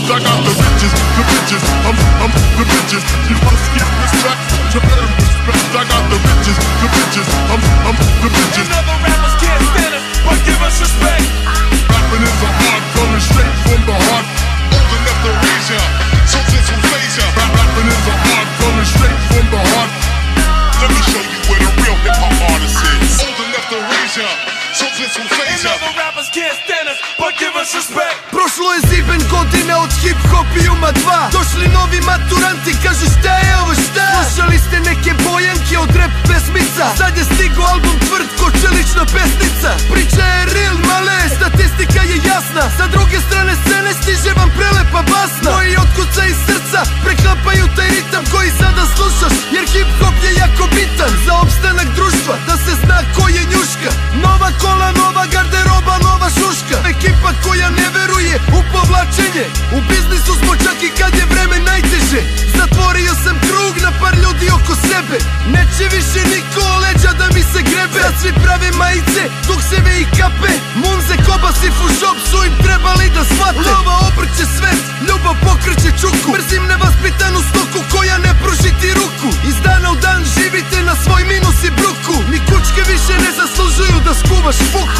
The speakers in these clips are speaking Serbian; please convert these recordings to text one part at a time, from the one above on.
I got the bitches, I'm the bitches. You must get respect, you earn respect. I got the bitches, I'm the bitches. And other rappers can't stand us, but give us respect. Rapping is a art coming straight from the heart. Old enough to raise ya, so this will phase ya. Rapping is a art coming straight from the heart. Let me show you where the real hip-hop artist is. Old enough to raise ya, so this will phase ya. And other rappers can't stand us, but give us respect. Prošlo je ziben godine od hip-hopijuma 2. Došli novi maturanti, kažu šta je ovo šta? Slušali ste neke bojanke od rap pesmica. Sad je stigo album tvrd ko čelična pesnica. Priča je real male, statistika je jasna. Sa druge strane scene stiže vam prelepa basna. Moji otkuca iz srca preklapaju taj ritam koji sada slušaš, jer hip-hop je jako bitan za opstanak društva, da se zna ko je njuška. Nova kola, nova garderoba, nova šuška. Ekipa koja ne veruje u povlačenje. U biznisu smo čak i kad je vreme najteže. Zatvorio sam krug na par ljudi oko sebe. Neće više niko leđa da mi se grebe. Sad svi prave majice, dukseve i kape. Munze, kobasi, fušop su im trebali da shvate. Lova obrće svet, ljubav pokreće čuku. Mrzim nevaspitanu stoku koja ne pruži ti ruku. Iz dana u dan živite na svoj minus i bruku. Ni kučke više ne zaslužuju da skuvaš fuku.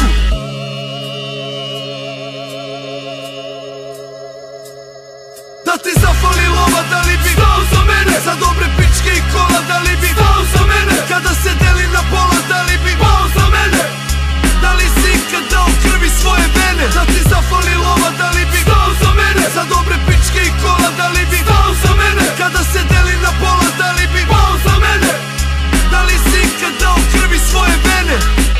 Da ti zafali lova, da li bi stao za mene? Za dobre pičke i kola, da li bi stao za mene? Kada se deli na pola, da li bi pao za mene? Da li si ikad dao krvi svoje vene? Da ti zafali lova, da li bi stao za mene? Za dobre pičke i kola, da li bi stao za mene? Kada se deli na pola, da li bi pao za mene? Da li si ikad dao krvi svoje vene?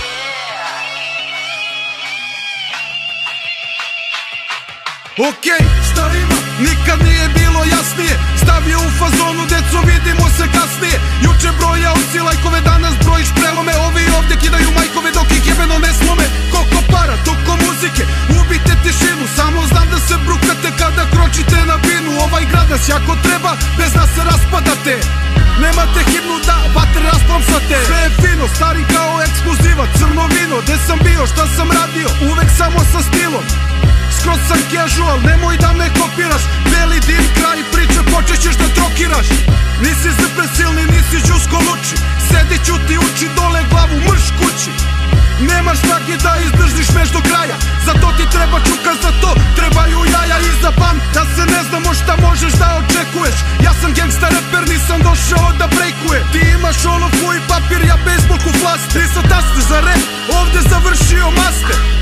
Okej, šta ima? Nikad nije bilo jasnije. Stavio u fazonu, deco vidimo se kasnije. Juče brojao si lajkove, danas brojiš prelome. Ovi ovdje kidaju majkove dok ih jebeno ne slome. Koliko para, toliko muzike, ubite tišinu. Samo znam da se brukate kada kročite na binu. Ovaj grad nas jako treba, bez nas se raspadate. Nemate himnu da vatre rasplamsate. Sve je fino, stari kao ekskluziva, crno vino. Gde sam bio, šta sam radio, uvek samo sa stilom. Skroz sam casual, nemoj da me kopiraš. Beli dim, kraj priče, počećeš da trokiraš. Nisi zrpe silni, nisi džusko luči. Sedi, ćuti, uči, dole glavu, mrš kući. Nemaš snage da izdržiš meš do kraja. Za to ti treba čuka, za to trebaju jaja. I zapam da se ne znamo šta možeš da očekuješ. Ja sam gangsta reper, nisam došao da brejkuje. Ti imaš olovku i papir, ja bejsbolku flast. Nisam tasne za rap, ovde završio master.